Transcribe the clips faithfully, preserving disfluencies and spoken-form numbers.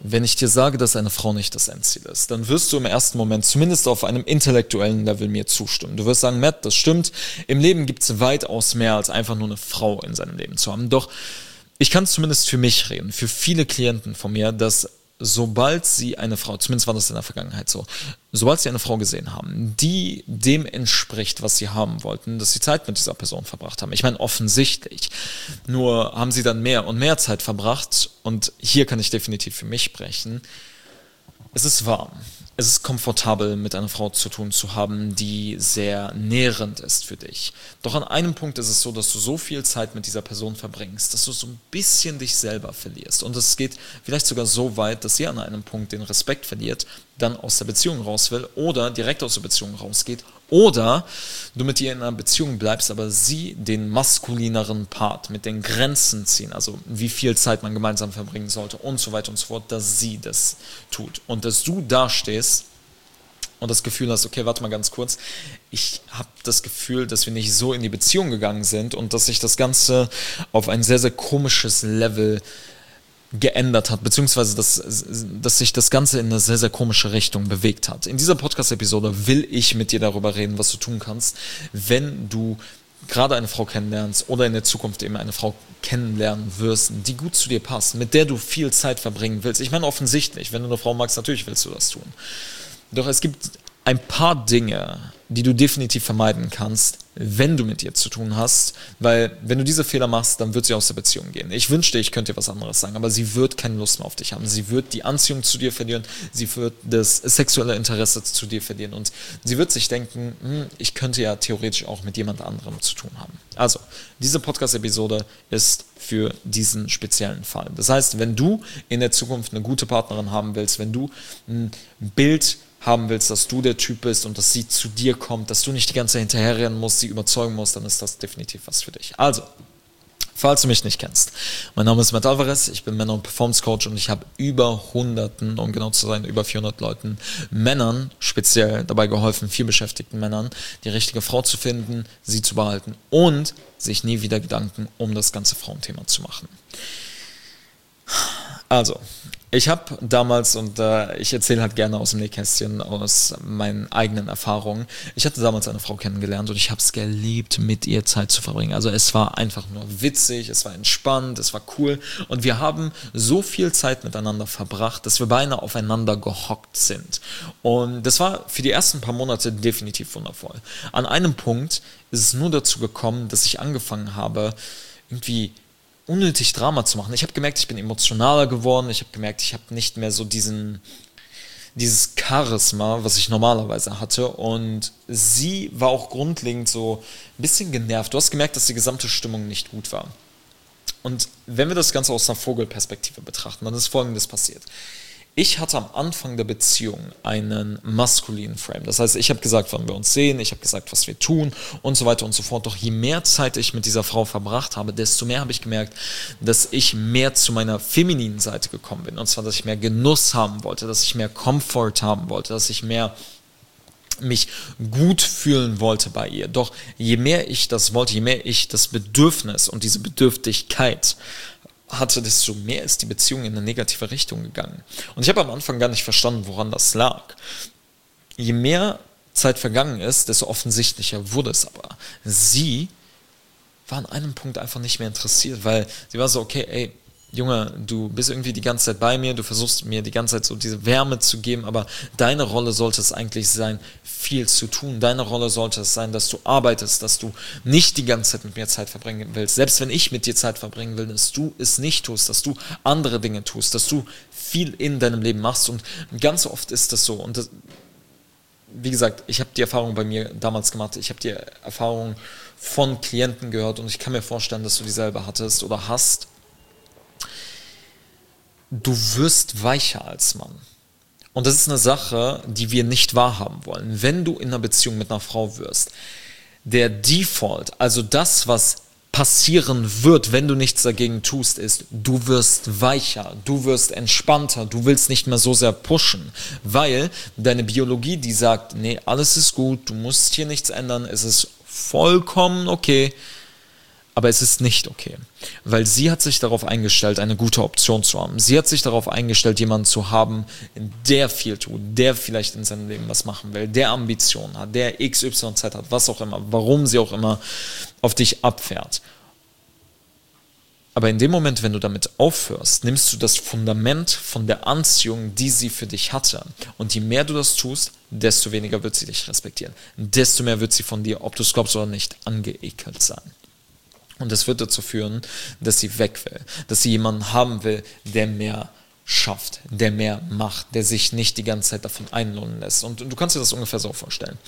wenn ich dir sage, dass eine Frau nicht das Endziel ist, dann wirst du im ersten Moment zumindest auf einem intellektuellen Level mir zustimmen. Du wirst sagen, Matt, das stimmt, im Leben gibt es weitaus mehr als einfach nur eine Frau in seinem Leben zu haben. Doch ich kann zumindest für mich reden, für viele Klienten von mir, dass sobald sie eine Frau, zumindest war das in der Vergangenheit so, sobald sie eine Frau gesehen haben, die dem entspricht, was sie haben wollten, dass sie Zeit mit dieser Person verbracht haben. Ich meine, offensichtlich. Nur haben sie dann mehr und mehr Zeit verbracht und hier kann ich definitiv für mich sprechen. Es ist warm. Es ist komfortabel, mit einer Frau zu tun zu haben, die sehr nährend ist für dich. Doch an einem Punkt ist es so, dass du so viel Zeit mit dieser Person verbringst, dass du so ein bisschen dich selber verlierst. Und es geht vielleicht sogar so weit, dass sie an einem Punkt den Respekt verliert, dann aus der Beziehung raus will oder direkt aus der Beziehung rausgeht oder du mit ihr in einer Beziehung bleibst, aber sie den maskulineren Part mit den Grenzen ziehen, also wie viel Zeit man gemeinsam verbringen sollte und so weiter und so fort, dass sie das tut und dass du da stehst und das Gefühl hast, okay, warte mal ganz kurz, ich habe das Gefühl, dass wir nicht so in die Beziehung gegangen sind und dass sich das Ganze auf ein sehr, sehr komisches Level geändert hat, beziehungsweise dass, dass sich das Ganze in eine sehr, sehr komische Richtung bewegt hat. In dieser Podcast-Episode will ich mit dir darüber reden, was du tun kannst, wenn du gerade eine Frau kennenlernst oder in der Zukunft eben eine Frau kennenlernen wirst, die gut zu dir passt, mit der du viel Zeit verbringen willst. Ich meine, offensichtlich, wenn du eine Frau magst, natürlich willst du das tun. Doch es gibt ein paar Dinge, die du definitiv vermeiden kannst, wenn du mit ihr zu tun hast, weil wenn du diese Fehler machst, dann wird sie aus der Beziehung gehen. Ich wünschte, ich könnte dir was anderes sagen, aber sie wird keine Lust mehr auf dich haben. Sie wird die Anziehung zu dir verlieren, sie wird das sexuelle Interesse zu dir verlieren und sie wird sich denken, hm, ich könnte ja theoretisch auch mit jemand anderem zu tun haben. Also, diese Podcast-Episode ist für diesen speziellen Fall. Das heißt, wenn du in der Zukunft eine gute Partnerin haben willst, wenn du ein Bild haben willst, dass du der Typ bist und dass sie zu dir kommt, dass du nicht die ganze Zeit hinterherrennen musst, sie überzeugen musst, dann ist das definitiv was für dich. Also, falls du mich nicht kennst, mein Name ist Matt Alvarez, ich bin Männer- und Performance Coach und ich habe über Hunderten, um genau zu sein, über vierhundert Leuten, Männern speziell dabei geholfen, viel beschäftigten Männern, die richtige Frau zu finden, sie zu behalten und sich nie wieder Gedanken um das ganze Frauenthema zu machen. Also, ich habe damals, und äh, ich erzähle halt gerne aus dem Nähkästchen, aus meinen eigenen Erfahrungen, ich hatte damals eine Frau kennengelernt und ich habe es geliebt, mit ihr Zeit zu verbringen. Also es war einfach nur witzig, es war entspannt, es war cool und wir haben so viel Zeit miteinander verbracht, dass wir beinahe aufeinander gehockt sind. Und das war für die ersten paar Monate definitiv wundervoll. An einem Punkt ist es nur dazu gekommen, dass ich angefangen habe, irgendwie unnötig Drama zu machen. Ich habe gemerkt, ich bin emotionaler geworden. Ich habe gemerkt, ich habe nicht mehr so diesen, dieses Charisma, was ich normalerweise hatte. Und sie war auch grundlegend so ein bisschen genervt. Du hast gemerkt, dass die gesamte Stimmung nicht gut war. Und wenn wir das Ganze aus einer Vogelperspektive betrachten, dann ist Folgendes passiert. Ich hatte am Anfang der Beziehung einen maskulinen Frame. Das heißt, ich habe gesagt, wann wir uns sehen, ich habe gesagt, was wir tun und so weiter und so fort. Doch je mehr Zeit ich mit dieser Frau verbracht habe, desto mehr habe ich gemerkt, dass ich mehr zu meiner femininen Seite gekommen bin. Und zwar, dass ich mehr Genuss haben wollte, dass ich mehr Komfort haben wollte, dass ich mehr mich gut fühlen wollte bei ihr. Doch je mehr ich das wollte, je mehr ich das Bedürfnis und diese Bedürftigkeit hatte, desto mehr ist die Beziehung in eine negative Richtung gegangen. Und ich habe am Anfang gar nicht verstanden, woran das lag. Je mehr Zeit vergangen ist, desto offensichtlicher wurde es aber. Sie war an einem Punkt einfach nicht mehr interessiert, weil sie war so, okay, ey, Junge, du bist irgendwie die ganze Zeit bei mir, du versuchst mir die ganze Zeit so diese Wärme zu geben, aber deine Rolle sollte es eigentlich sein, viel zu tun. Deine Rolle sollte es sein, dass du arbeitest, dass du nicht die ganze Zeit mit mir Zeit verbringen willst. Selbst wenn ich mit dir Zeit verbringen will, dass du es nicht tust, dass du andere Dinge tust, dass du viel in deinem Leben machst. Und ganz oft ist das so. Und das, wie gesagt, ich habe die Erfahrung bei mir damals gemacht, ich habe die Erfahrung von Klienten gehört und ich kann mir vorstellen, dass du dieselbe hattest oder hast. Du wirst weicher als Mann. Und das ist eine Sache, die wir nicht wahrhaben wollen. Wenn du in einer Beziehung mit einer Frau wirst, der Default, also das, was passieren wird, wenn du nichts dagegen tust, ist, du wirst weicher, du wirst entspannter, du willst nicht mehr so sehr pushen, weil deine Biologie, die sagt, nee, alles ist gut, du musst hier nichts ändern, es ist vollkommen okay, Aber es ist nicht okay, weil sie hat sich darauf eingestellt, eine gute Option zu haben. Sie hat sich darauf eingestellt, jemanden zu haben, der viel tut, der vielleicht in seinem Leben was machen will, der Ambitionen hat, der X Y Z hat, was auch immer, warum sie auch immer auf dich abfährt. Aber in dem Moment, wenn du damit aufhörst, nimmst du das Fundament von der Anziehung, die sie für dich hatte. Und je mehr du das tust, desto weniger wird sie dich respektieren. Desto mehr wird sie von dir, ob du es glaubst oder nicht, angeekelt sein. Und das wird dazu führen, dass sie weg will, dass sie jemanden haben will, der mehr schafft, der mehr macht, der sich nicht die ganze Zeit davon einlullen lässt. Und du kannst dir das ungefähr so vorstellen.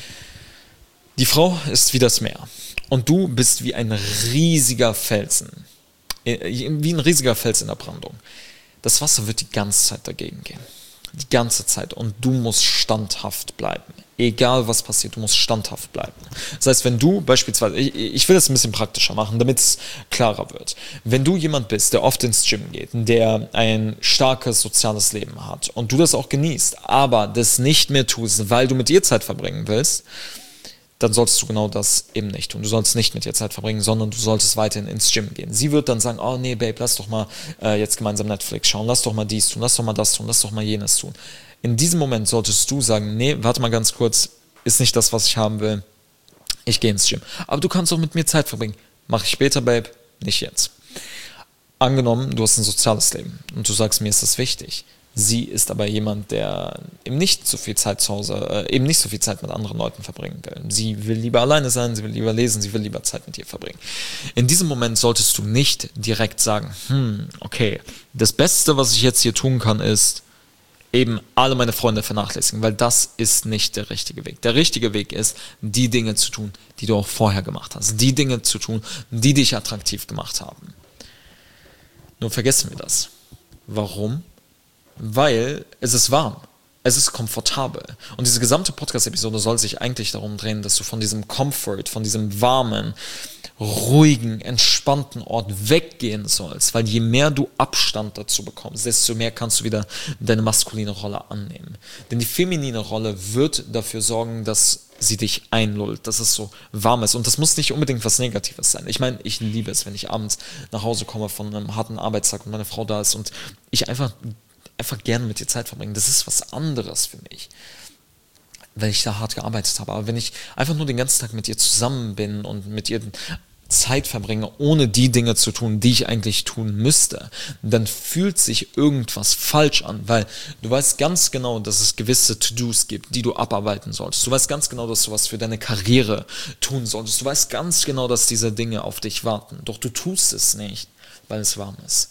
Die Frau ist wie das Meer und du bist wie ein riesiger Felsen, wie ein riesiger Fels in der Brandung. Das Wasser wird die ganze Zeit dagegen gehen. Die ganze Zeit. Und du musst standhaft bleiben. Egal was passiert, du musst standhaft bleiben. Das heißt, wenn du beispielsweise, ich, ich will das ein bisschen praktischer machen, damit es klarer wird. Wenn du jemand bist, der oft ins Gym geht, der ein starkes soziales Leben hat und du das auch genießt, aber das nicht mehr tust, weil du mit ihr Zeit verbringen willst, dann solltest du genau das eben nicht tun. Du sollst nicht mit ihr Zeit verbringen, sondern du solltest weiterhin ins Gym gehen. Sie wird dann sagen, oh nee, Babe, lass doch mal äh, jetzt gemeinsam Netflix schauen, lass doch mal dies tun, lass doch mal das tun, lass doch mal jenes tun. In diesem Moment solltest du sagen, nee, warte mal ganz kurz, ist nicht das, was ich haben will, ich gehe ins Gym. Aber du kannst auch mit mir Zeit verbringen. Mach ich später, Babe, nicht jetzt. Angenommen, du hast ein soziales Leben und du sagst, mir ist das wichtig. Sie ist aber jemand, der eben nicht so viel Zeit zu Hause, äh, eben nicht so viel Zeit mit anderen Leuten verbringen will. Sie will lieber alleine sein, sie will lieber lesen, sie will lieber Zeit mit dir verbringen. In diesem Moment solltest du nicht direkt sagen, hm, okay, das Beste, was ich jetzt hier tun kann, ist eben alle meine Freunde vernachlässigen, weil das ist nicht der richtige Weg. Der richtige Weg ist, die Dinge zu tun, die du auch vorher gemacht hast. Die Dinge zu tun, die dich attraktiv gemacht haben. Nur vergessen wir das. Warum? Weil es ist warm, es ist komfortabel. Und diese gesamte Podcast-Episode soll sich eigentlich darum drehen, dass du von diesem Comfort, von diesem warmen, ruhigen, entspannten Ort weggehen sollst. Weil je mehr du Abstand dazu bekommst, desto mehr kannst du wieder deine maskuline Rolle annehmen. Denn die feminine Rolle wird dafür sorgen, dass sie dich einlullt, dass es so warm ist. Und das muss nicht unbedingt was Negatives sein. Ich meine, ich liebe es, wenn ich abends nach Hause komme von einem harten Arbeitstag und meine Frau da ist und ich einfach... einfach gerne mit dir Zeit verbringen. Das ist was anderes für mich, weil ich da hart gearbeitet habe. Aber wenn ich einfach nur den ganzen Tag mit ihr zusammen bin und mit ihr Zeit verbringe, ohne die Dinge zu tun, die ich eigentlich tun müsste, dann fühlt sich irgendwas falsch an, weil du weißt ganz genau, dass es gewisse To-Dos gibt, die du abarbeiten solltest. Du weißt ganz genau, dass du was für deine Karriere tun solltest. Du weißt ganz genau, dass diese Dinge auf dich warten. Doch du tust es nicht, weil es warm ist.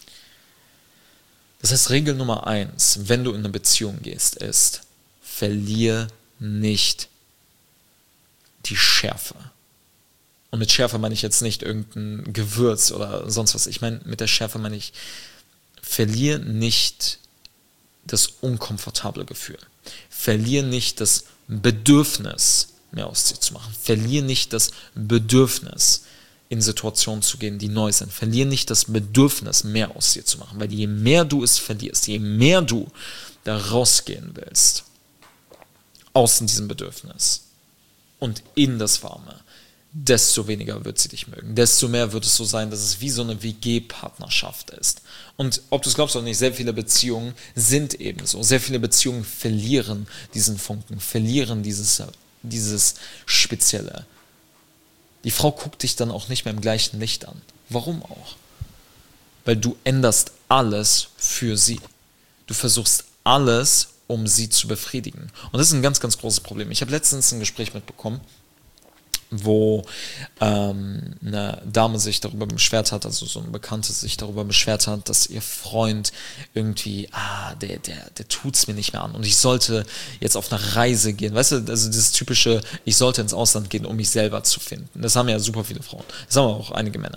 Das heißt, Regel Nummer eins, wenn du in eine Beziehung gehst, ist, verlier nicht die Schärfe. Und mit Schärfe meine ich jetzt nicht irgendein Gewürz oder sonst was. Ich meine, mit der Schärfe meine ich, verlier nicht das unkomfortable Gefühl. Verlier nicht das Bedürfnis, mehr aus dir zu machen. Verlier nicht das Bedürfnis, in Situationen zu gehen, die neu sind. Verlier nicht das Bedürfnis, mehr aus dir zu machen, weil je mehr du es verlierst, je mehr du da rausgehen willst, aus diesem Bedürfnis und in das Warme, desto weniger wird sie dich mögen. Desto mehr wird es so sein, dass es wie so eine W G-Partnerschaft ist. Und ob du es glaubst oder nicht, sehr viele Beziehungen sind ebenso. Sehr viele Beziehungen verlieren diesen Funken, verlieren dieses, dieses Spezielle. Die Frau guckt dich dann auch nicht mehr im gleichen Licht an. Warum auch? Weil du änderst alles für sie. Du versuchst alles, um sie zu befriedigen. Und das ist ein ganz, ganz großes Problem. Ich habe letztens ein Gespräch mitbekommen, wo ähm, eine Dame sich darüber beschwert hat, also so eine Bekannte sich darüber beschwert hat, dass ihr Freund irgendwie, ah, der, der, der tut's mir nicht mehr an und ich sollte jetzt auf eine Reise gehen, weißt du, also das typische, ich sollte ins Ausland gehen, um mich selber zu finden. Das haben ja super viele Frauen, das haben auch einige Männer.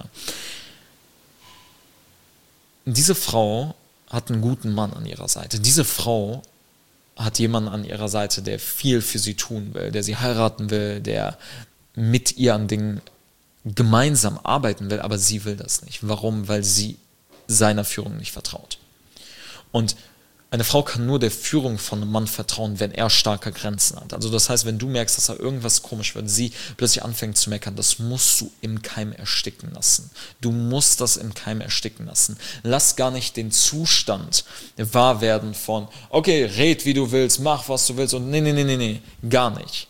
Diese Frau hat einen guten Mann an ihrer Seite. Diese Frau hat jemanden an ihrer Seite, der viel für sie tun will, der sie heiraten will, der mit ihr an Dingen gemeinsam arbeiten will, aber sie will das nicht. Warum? Weil sie seiner Führung nicht vertraut. Und Eine Frau kann nur der Führung von einem Mann vertrauen, wenn er starke Grenzen hat. Also das heißt, wenn du merkst, dass da irgendwas komisch wird, sie plötzlich anfängt zu meckern, das musst du im Keim ersticken lassen. Du musst das im Keim ersticken lassen. Lass gar nicht den Zustand wahr werden von, okay, red wie du willst, mach was du willst und nee, nee, nee, nee, nee, gar nicht.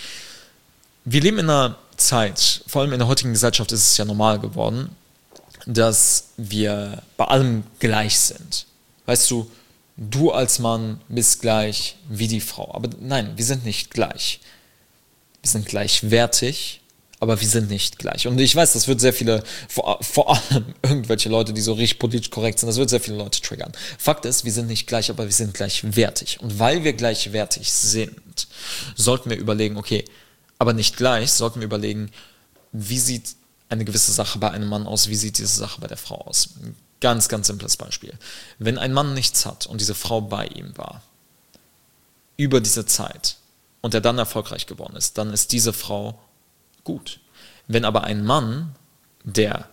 Wir leben in einer Zeit, vor allem in der heutigen Gesellschaft ist es ja normal geworden, dass wir bei allem gleich sind. Weißt du, du als Mann bist gleich wie die Frau. Aber nein, wir sind nicht gleich. Wir sind gleichwertig, aber wir sind nicht gleich. Und ich weiß, das wird sehr viele, vor, vor allem irgendwelche Leute, die so richtig politisch korrekt sind, das wird sehr viele Leute triggern. Fakt ist, wir sind nicht gleich, aber wir sind gleichwertig. Und weil wir gleichwertig sind, sollten wir überlegen, okay, aber nicht gleich, sollten wir überlegen, wie sieht eine gewisse Sache bei einem Mann aus, wie sieht diese Sache bei der Frau aus. Ganz, ganz simples Beispiel. Wenn ein Mann nichts hat und diese Frau bei ihm war, über diese Zeit, und er dann erfolgreich geworden ist, dann ist diese Frau gut. Wenn aber ein Mann, der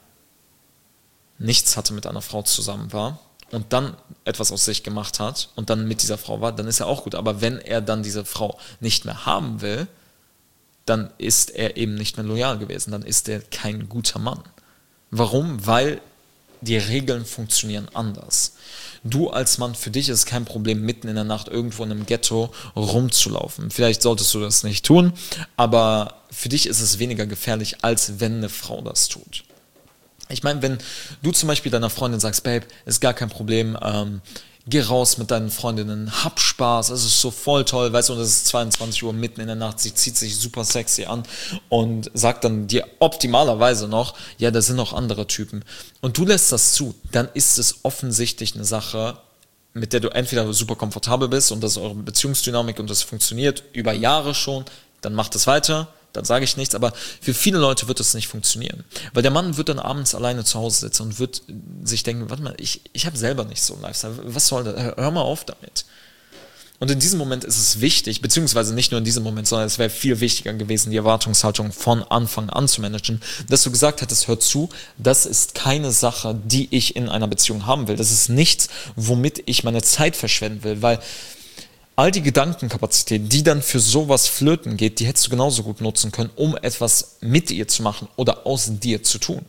nichts hatte, mit einer Frau zusammen war und dann etwas aus sich gemacht hat und dann mit dieser Frau war, dann ist er auch gut. Aber wenn er dann diese Frau nicht mehr haben will, dann ist er eben nicht mehr loyal gewesen, dann ist er kein guter Mann. Warum? Weil die Regeln funktionieren anders. Du als Mann, für dich ist es kein Problem, mitten in der Nacht irgendwo in einem Ghetto rumzulaufen. Vielleicht solltest du das nicht tun, aber für dich ist es weniger gefährlich, als wenn eine Frau das tut. Ich meine, wenn du zum Beispiel deiner Freundin sagst, Babe, ist gar kein Problem, ähm, geh raus mit deinen Freundinnen, hab Spaß, es ist so voll toll, weißt du, und es ist zweiundzwanzig Uhr mitten in der Nacht, sie zieht sich super sexy an und sagt dann dir optimalerweise noch, ja, da sind noch andere Typen. Und du lässt das zu, dann ist es offensichtlich eine Sache, mit der du entweder super komfortabel bist und das ist eure Beziehungsdynamik und das funktioniert über Jahre schon, dann macht es weiter. Dann sage ich nichts, aber für viele Leute wird das nicht funktionieren. Weil der Mann wird dann abends alleine zu Hause sitzen und wird sich denken, warte mal, ich, ich habe selber nicht so einen Lifestyle, was soll das, hör mal auf damit. Und in diesem Moment ist es wichtig, beziehungsweise nicht nur in diesem Moment, sondern es wäre viel wichtiger gewesen, die Erwartungshaltung von Anfang an zu managen, dass du gesagt hättest, hör zu, das ist keine Sache, die ich in einer Beziehung haben will. Das ist nichts, womit ich meine Zeit verschwenden will, weil all die Gedankenkapazität, die dann für sowas flöten geht, die hättest du genauso gut nutzen können, um etwas mit ihr zu machen oder aus dir zu tun.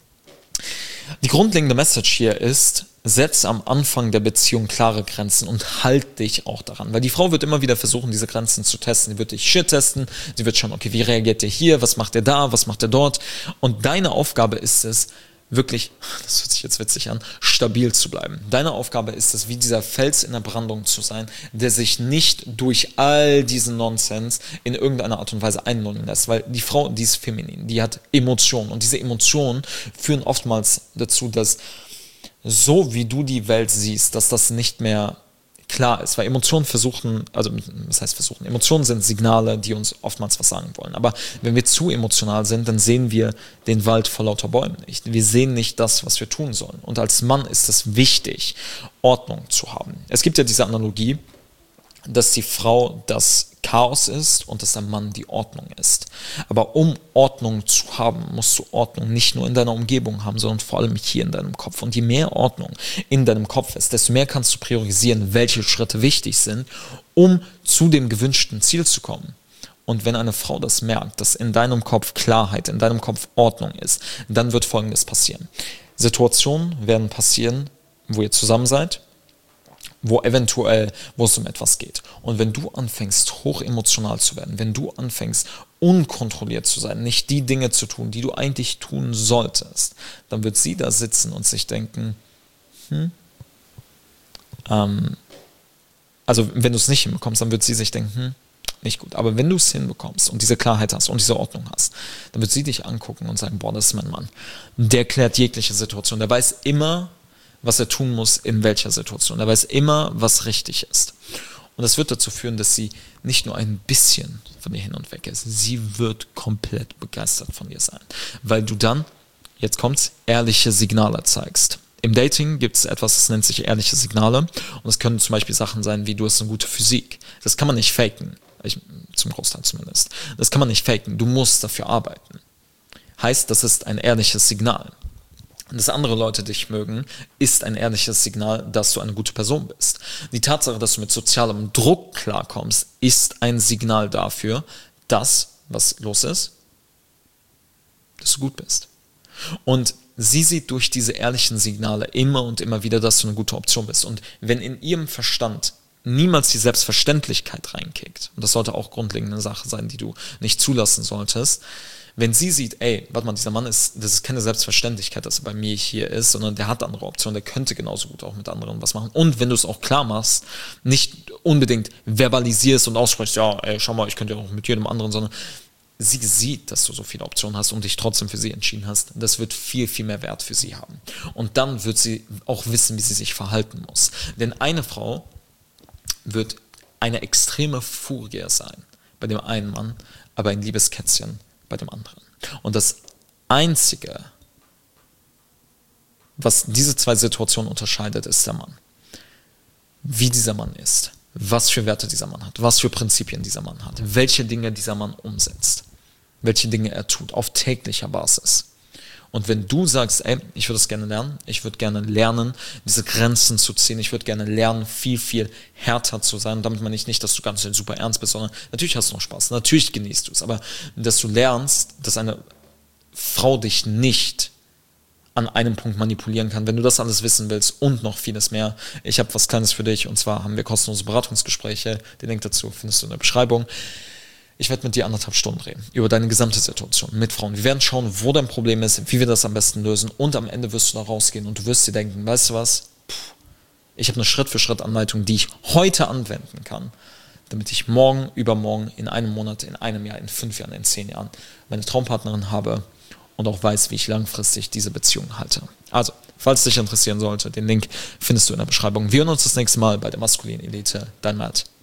Die grundlegende Message hier ist, setz am Anfang der Beziehung klare Grenzen und halt dich auch daran. Weil die Frau wird immer wieder versuchen, diese Grenzen zu testen. Sie wird dich shit testen, sie wird schauen, okay, wie reagiert der hier, was macht der da, was macht der dort. Und deine Aufgabe ist es, wirklich, das hört sich jetzt witzig an, stabil zu bleiben. Deine Aufgabe ist es, wie dieser Fels in der Brandung zu sein, der sich nicht durch all diesen Nonsens in irgendeiner Art und Weise einlullen lässt, weil die Frau, die ist feminin, die hat Emotionen und diese Emotionen führen oftmals dazu, dass so wie du die Welt siehst, dass das nicht mehr klar ist, weil Emotionen versuchen, also was heißt versuchen, Emotionen sind Signale, die uns oftmals was sagen wollen, aber wenn wir zu emotional sind, dann sehen wir den Wald vor lauter Bäumen nicht. Wir sehen nicht das, was wir tun sollen. Und als Mann ist es wichtig, Ordnung zu haben. Es gibt ja diese Analogie, dass die Frau das Chaos ist und dass der Mann die Ordnung ist. Aber um Ordnung zu haben, musst du Ordnung nicht nur in deiner Umgebung haben, sondern vor allem hier in deinem Kopf. Und je mehr Ordnung in deinem Kopf ist, desto mehr kannst du priorisieren, welche Schritte wichtig sind, um zu dem gewünschten Ziel zu kommen. Und wenn eine Frau das merkt, dass in deinem Kopf Klarheit, in deinem Kopf Ordnung ist, dann wird Folgendes passieren. Situationen werden passieren, wo ihr zusammen seid, wo eventuell, wo es um etwas geht. Und wenn du anfängst, hochemotional zu werden, wenn du anfängst, unkontrolliert zu sein, nicht die Dinge zu tun, die du eigentlich tun solltest, dann wird sie da sitzen und sich denken, hm, ähm, also wenn du es nicht hinbekommst, dann wird sie sich denken, hm, nicht gut. Aber wenn du es hinbekommst und diese Klarheit hast und diese Ordnung hast, dann wird sie dich angucken und sagen, boah, das ist mein Mann. Der klärt jegliche Situation, der weiß immer, was er tun muss, in welcher Situation. Er weiß immer, was richtig ist. Und das wird dazu führen, dass sie nicht nur ein bisschen von dir hin und weg ist, sie wird komplett begeistert von dir sein. Weil du dann, jetzt kommt's, ehrliche Signale zeigst. Im Dating gibt es etwas, das nennt sich ehrliche Signale. Und das können zum Beispiel Sachen sein, wie du hast eine gute Physik. Das kann man nicht faken. Ich, zum Großteil zumindest. Das kann man nicht faken. Du musst dafür arbeiten. Heißt, das ist ein ehrliches Signal. dass andere Leute dich mögen, ist ein ehrliches Signal, dass du eine gute Person bist. Die Tatsache, dass du mit sozialem Druck klarkommst, ist ein Signal dafür, dass, was los ist, dass du gut bist. Und sie sieht durch diese ehrlichen Signale immer und immer wieder, dass du eine gute Option bist. Und wenn in ihrem Verstand niemals die Selbstverständlichkeit reinkickt, und das sollte auch grundlegende Sache sein, die du nicht zulassen solltest, wenn sie sieht, ey, warte mal, dieser Mann ist, das ist keine Selbstverständlichkeit, dass er bei mir hier ist, sondern der hat andere Optionen, der könnte genauso gut auch mit anderen was machen. Und wenn du es auch klar machst, nicht unbedingt verbalisierst und aussprichst, ja, ey, schau mal, ich könnte ja auch mit jedem anderen, sondern sie sieht, dass du so viele Optionen hast und dich trotzdem für sie entschieden hast, das wird viel, viel mehr Wert für sie haben. Und dann wird sie auch wissen, wie sie sich verhalten muss. Denn eine Frau wird eine extreme Furie sein bei dem einen Mann, aber ein liebes Kätzchen bei dem anderen. Und das Einzige, was diese zwei Situationen unterscheidet, ist der Mann. Wie dieser Mann ist, was für Werte dieser Mann hat, was für Prinzipien dieser Mann hat, welche Dinge dieser Mann umsetzt, welche Dinge er tut, auf täglicher Basis. Und wenn du sagst, ey, ich würde es gerne lernen, ich würde gerne lernen, diese Grenzen zu ziehen, ich würde gerne lernen, viel, viel härter zu sein, und damit meine ich nicht, dass du ganz super ernst bist, sondern natürlich hast du noch Spaß, natürlich genießt du es, aber dass du lernst, dass eine Frau dich nicht an einem Punkt manipulieren kann. Wenn du das alles wissen willst und noch vieles mehr, ich habe was Kleines für dich, und zwar haben wir kostenlose Beratungsgespräche, den Link dazu findest du in der Beschreibung. Ich werde mit dir anderthalb Stunden reden, über deine gesamte Situation mit Frauen. Wir werden schauen, wo dein Problem ist, wie wir das am besten lösen, und am Ende wirst du da rausgehen und du wirst dir denken, weißt du was, Puh, ich habe eine Schritt-für-Schritt-Anleitung, die ich heute anwenden kann, damit ich morgen, übermorgen, in einem Monat, in einem Jahr, in fünf Jahren, in zehn Jahren meine Traumpartnerin habe und auch weiß, wie ich langfristig diese Beziehung halte. Also, falls dich interessieren sollte, den Link findest du in der Beschreibung. Wir hören uns das nächste Mal bei der Maskulinen Elite. Dein Matt.